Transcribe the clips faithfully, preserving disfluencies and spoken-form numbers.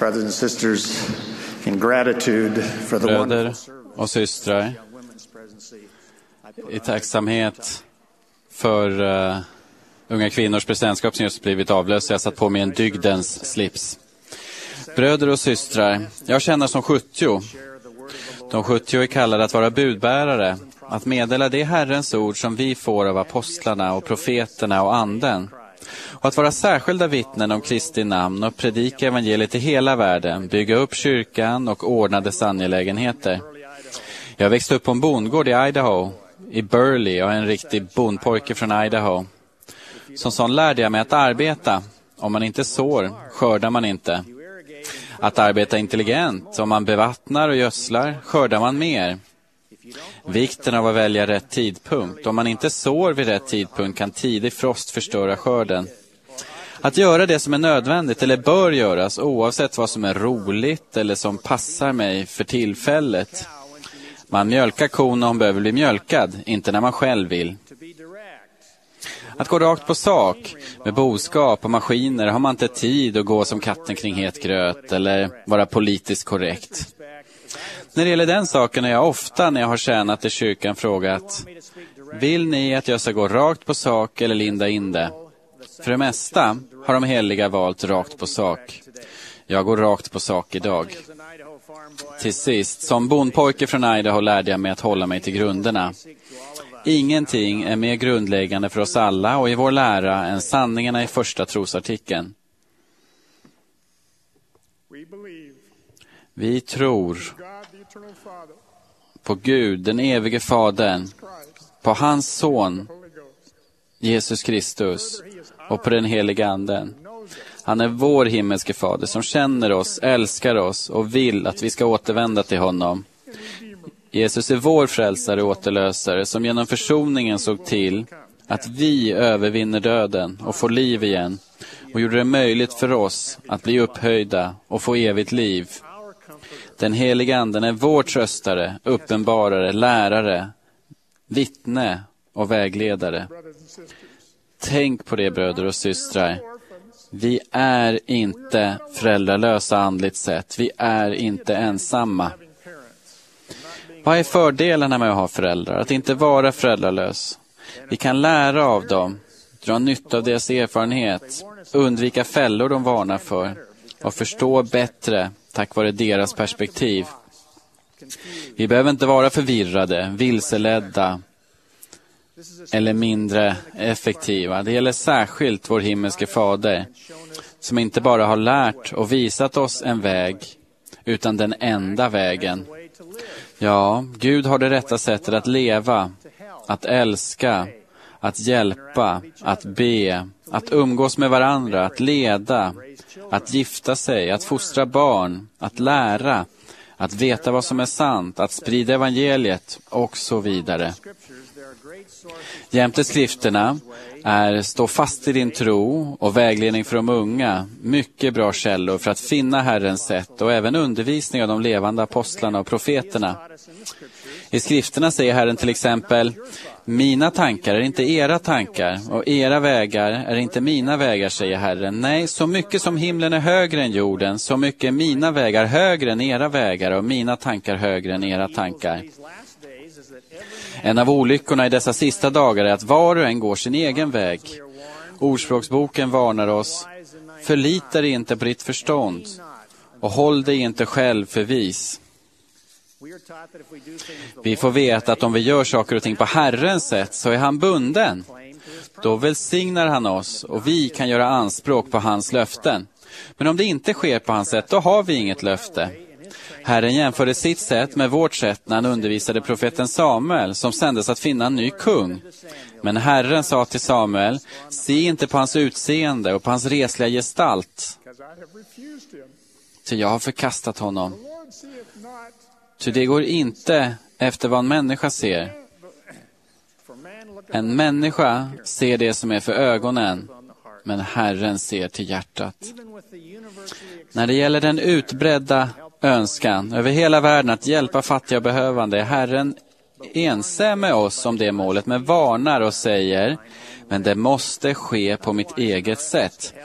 Brothers and sisters, in gratitude for the Bröder och systrar, i tacksamhet för uh, unga kvinnors presidentskap som just blivit avlöst, jag satt på mig en dygdens slips. Bröder och systrar, jag känner som sjuttio. De sjuttio är kallade att vara budbärare, att meddela det Herrens ord som vi får av apostlarna och profeterna och anden. Och att vara särskilda vittnen om Kristi namn och predika evangeliet i hela världen, bygga upp kyrkan och ordna dess angelägenheter. Jag växte upp på en bondgård i Idaho, i Burley, och en riktig bondpojke från Idaho. Som sån lärde jag mig att arbeta. Om man inte sår, skördar man inte. Att arbeta intelligent, om man bevattnar och gödslar, skördar man mer. Vikten av att välja rätt tidpunkt. Om man inte sår vid rätt tidpunkt kan tidig frost förstöra skörden. Att göra det som är nödvändigt eller bör göras oavsett vad som är roligt eller som passar mig för tillfället. Man mjölkar kon när hon behöver bli mjölkad, inte när man själv vill. Att gå rakt på sak, med boskap och maskiner, har man inte tid att gå som katten kring het gröt eller vara politiskt korrekt. När det gäller den saken har jag ofta när jag har tjänat i kyrkan frågat: vill ni att jag ska gå rakt på sak eller linda in det? För det mesta har de heliga valt rakt på sak. Jag går rakt på sak idag. Till sist, som bondpojke från Idaho lärde jag mig att hålla mig till grunderna. Ingenting är mer grundläggande för oss alla och i vår lära än sanningarna i första trosartikeln. Vi tror på Gud, den evige Fadern, på hans son, Jesus Kristus, och på den heliga anden. Han är vår himmelske fader som känner oss, älskar oss och vill att vi ska återvända till honom. Jesus är vår frälsare och återlösare som genom försoningen såg till att vi övervinner döden och får liv igen och gjorde det möjligt för oss att bli upphöjda och få evigt liv. Den heliga anden är vår tröstare, uppenbarare, lärare, vittne och vägledare. Tänk på det, bröder och systrar. Vi är inte föräldralösa andligt sett. Vi är inte ensamma. Vad är fördelarna med att ha föräldrar? Att inte vara föräldralös. Vi kan lära av dem, dra nytta av deras erfarenhet, undvika fällor de varnar för och förstå bättre tack vare deras perspektiv. Vi behöver inte vara förvirrade, vilseledda eller mindre effektiva. Det gäller särskilt vår himmelske fader som inte bara har lärt och visat oss en väg utan den enda vägen. Ja, Gud har det rätta sättet att leva, att älska, att hjälpa, att be, att umgås med varandra, att leda, att gifta sig, att fostra barn, att lära, att veta vad som är sant, att sprida evangeliet och så vidare. Jämte skrifterna är Stå fast i din tro och Vägledning för de unga mycket bra källor för att finna Herrens sätt och även undervisning av de levande apostlarna och profeterna. I skrifterna säger Herren till exempel: mina tankar är inte era tankar och era vägar är inte mina vägar, säger Herren. Nej, så mycket som himlen är högre än jorden, så mycket är mina vägar högre än era vägar och mina tankar högre än era tankar. En av olyckorna i dessa sista dagar är att var och en går sin egen väg. Ordspråksboken varnar oss: förlita dig inte på ditt förstånd och håll dig inte själv för vis. Vi får veta att om vi gör saker och ting på Herrens sätt så är han bunden. Då välsignar han oss och vi kan göra anspråk på hans löften. Men om det inte sker på hans sätt, då har vi inget löfte. Herren jämförde sitt sätt med vårt sätt när han undervisade profeten Samuel som sändes att finna en ny kung. Men Herren sa till Samuel: se inte på hans utseende och på hans resliga gestalt, så jag har förkastat honom. Så det går inte efter vad en människa ser. En människa ser det som är för ögonen, men Herren ser till hjärtat. När det gäller den utbredda önskan över hela världen att hjälpa fattiga och behövande är Herren ense med oss om det målet, men varnar och säger: men det måste ske på mitt eget sätt.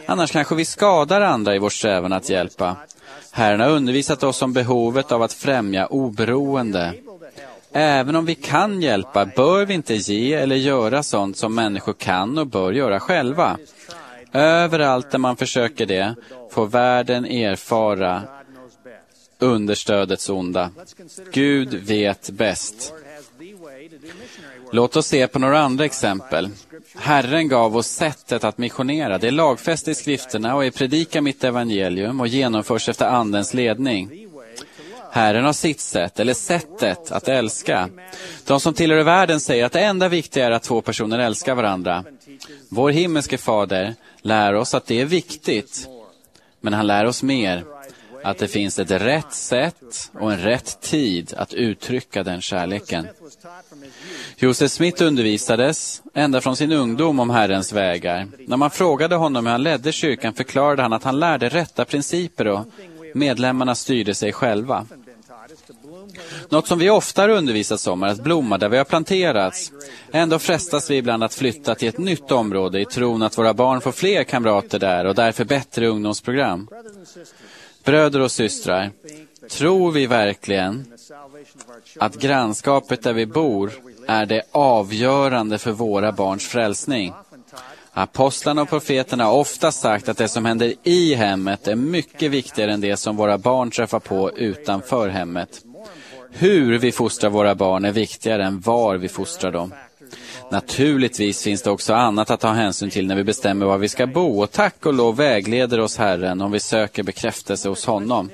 Annars kanske vi skadar andra i vår strävan att hjälpa. Herren har undervisat oss om behovet av att främja oberoende. Även om vi kan hjälpa bör vi inte ge eller göra sånt som människor kan och bör göra själva. Överallt där man försöker det får världen erfara understödets onda. Gud vet bäst. Låt oss se på några andra exempel. Herren gav oss sättet att missionera. Det är lagfäst i skrifterna och är predika mitt evangelium och genomförs efter andens ledning. Herren har sitt sätt, eller sättet att älska. De som tillhör världen säger att det enda viktiga är att två personer älskar varandra. Vår himmelske fader lär oss att det är viktigt. Men han lär oss mer. Att det finns ett rätt sätt och en rätt tid att uttrycka den kärleken. Joseph Smith undervisades ända från sin ungdom om Herrens vägar. När man frågade honom hur han ledde kyrkan förklarade han att han lärde rätta principer och medlemmarna styrde sig själva. Något som vi ofta har undervisats om är att blomma där vi har planterats. Ändå frestas vi ibland att flytta till ett nytt område i tron att våra barn får fler kamrater där och därför bättre ungdomsprogram. Bröder och systrar, tror vi verkligen att grannskapet där vi bor är det avgörande för våra barns frälsning? Apostlarna och profeterna har ofta sagt att det som händer i hemmet är mycket viktigare än det som våra barn träffar på utanför hemmet. Hur vi fostrar våra barn är viktigare än var vi fostrar dem. Naturligtvis finns det också annat att ta hänsyn till när vi bestämmer var vi ska bo, och tack och lov vägleder oss Herren om vi söker bekräftelse hos honom.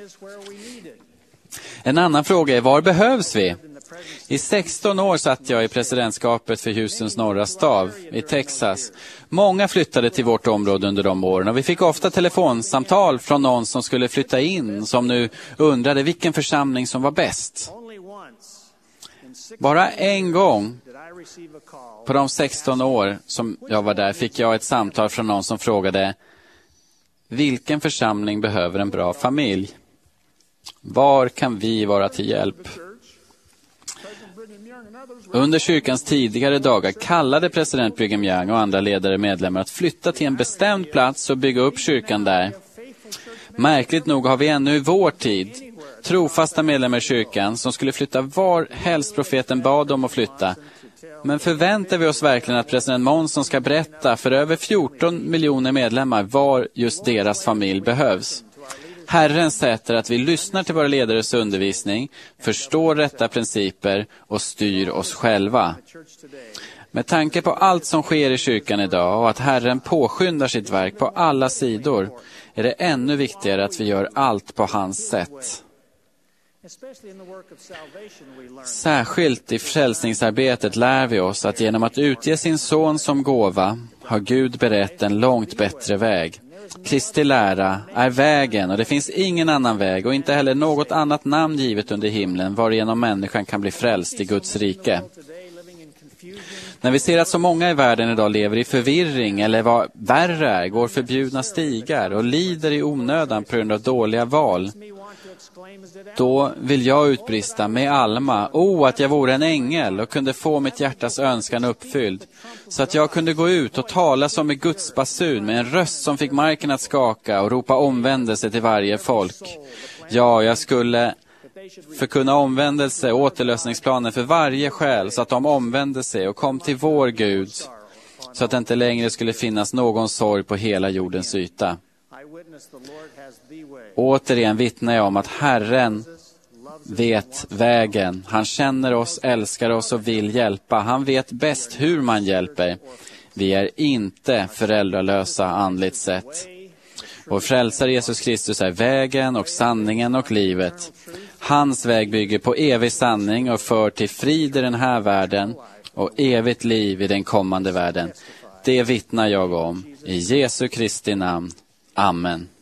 En annan fråga är, var behövs vi? I sexton år satt jag i presidentskapet för Houstons norra stav i Texas. Många flyttade till vårt område under de åren och vi fick ofta telefonsamtal från någon som skulle flytta in, som nu undrade vilken församling som var bäst. Bara en gång på de sexton år som jag var där fick jag ett samtal från någon som frågade: vilken församling behöver en bra familj? Var kan vi vara till hjälp? Under kyrkans tidigare dagar kallade president Brigham Young och andra ledare medlemmar att flytta till en bestämd plats och bygga upp kyrkan där. Märkligt nog har vi ännu i vår tid trofasta medlemmar i kyrkan som skulle flytta var helst profeten bad om att flytta. Men förväntar vi oss verkligen att president Monson ska berätta för över fjorton miljoner medlemmar var just deras familj behövs? Herren sätter att vi lyssnar till våra ledares undervisning, förstår rätta principer och styr oss själva. Med tanke på allt som sker i kyrkan idag och att Herren påskyndar sitt verk på alla sidor är det ännu viktigare att vi gör allt på hans sätt. Särskilt i frälsningsarbetet lär vi oss att genom att utge sin son som gåva har Gud berett en långt bättre väg. Kristi lära är vägen och det finns ingen annan väg och inte heller något annat namn givet under himlen varigenom människan kan bli frälst i Guds rike. När vi ser att så många i världen idag lever i förvirring eller vad värre är, går förbjudna stigar och lider i onödan på grund av dåliga val, då vill jag utbrista med Alma: o, att jag vore en ängel och kunde få mitt hjärtas önskan uppfylld, så att jag kunde gå ut och tala som med Guds basun med en röst som fick marken att skaka och ropa omvändelse till varje folk. Ja, jag skulle förkunna omvändelse och återlösningsplaner för varje själ, så att de omvände sig och kom till vår Gud, så att det inte längre skulle finnas någon sorg på hela jordens yta. Återigen vittnar jag om att Herren vet vägen. Han känner oss, älskar oss och vill hjälpa. Han vet bäst hur man hjälper. Vi är inte föräldralösa andligt sett. Vår frälsare Jesus Kristus är vägen och sanningen och livet. Hans väg bygger på evig sanning och för till frid i den här världen och evigt liv i den kommande världen. Det vittnar jag om. I Jesu Kristi namn. Amen.